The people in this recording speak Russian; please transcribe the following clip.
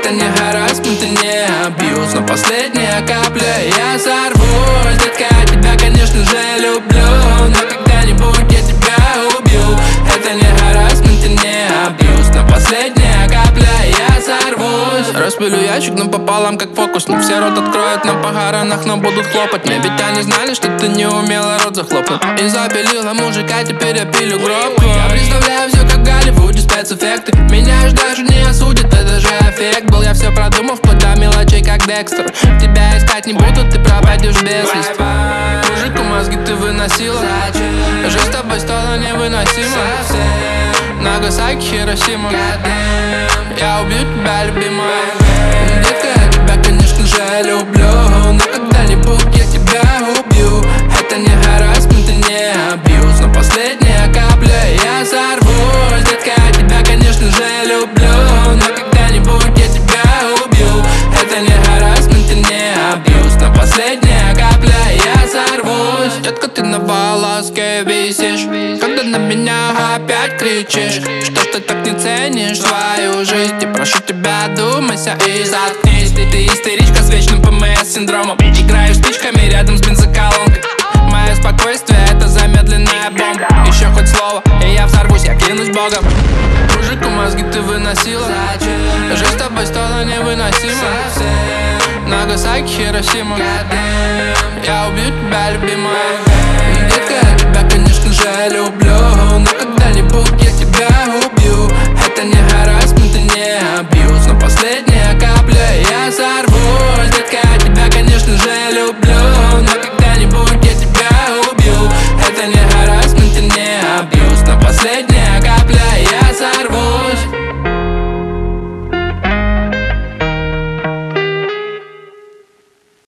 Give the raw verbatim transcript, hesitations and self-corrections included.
Это не харассмент и не абьюз, но последняя капля, я сорвусь. Детка, я тебя, конечно же, люблю, но когда-нибудь я тебя убью. Это не харассмент и не абьюз, но последняя капля, я сорвусь. Распилю ящик напополам, как фокусник. Все рот откроют на похоронах, но будут хлопать мне. Ведь они знали, что ты не умела рот захлопнуть. И запилила мужика, теперь я пилю гроб. Я представляю все как в Голливуде, спецэффекты. Меня ж даже не осудят, это же эффект был. Я все продумал, вплоть до мелочей, как Декстер. Тебя искать не буду, ты пропадешь без вести. Мужику мозги ты выносила, жизнь с тобой стала невыносима. Нагасаки, Хиросима, я убью тебя, любимая. Детка, я тебя, конечно же, люблю, но когда-нибудь я тебя убью. Это не харассмент и не абьюз, но последняя капля, я сорвусь. Детка, я тебя, конечно же, люблю, но когда-нибудь я тебя убью. Это не харассмент и не абьюз, но последняя капля, я сорвусь. Детка, ты на волоске висишь, когда на меня опять кричишь, что ж ты так не ценишь свою жизнь. И прошу тебя, думайся и заткнись. Ты, ты истеричка с вечным ПМС-синдромом. Играешь спичками рядом с бензоколонкой. Мое спокойствие — это замедленная бомба. Еще хоть слово, и я взорвусь, я клянусь Богом. Мужику мозги ты выносила, жизнь с тобой стала невыносима. Нагасаки, Хиросима, я убью тебя, любимая. Детка, я тебя, конечно же, люблю, но когда-нибудь я тебя убью. Это не харассмент и не абьюз, но последняя капля, я сорвусь. Детка, я тебя, конечно же, люблю, но когда-нибудь я тебя убью. Это не харассмент и не абьюз, но последняя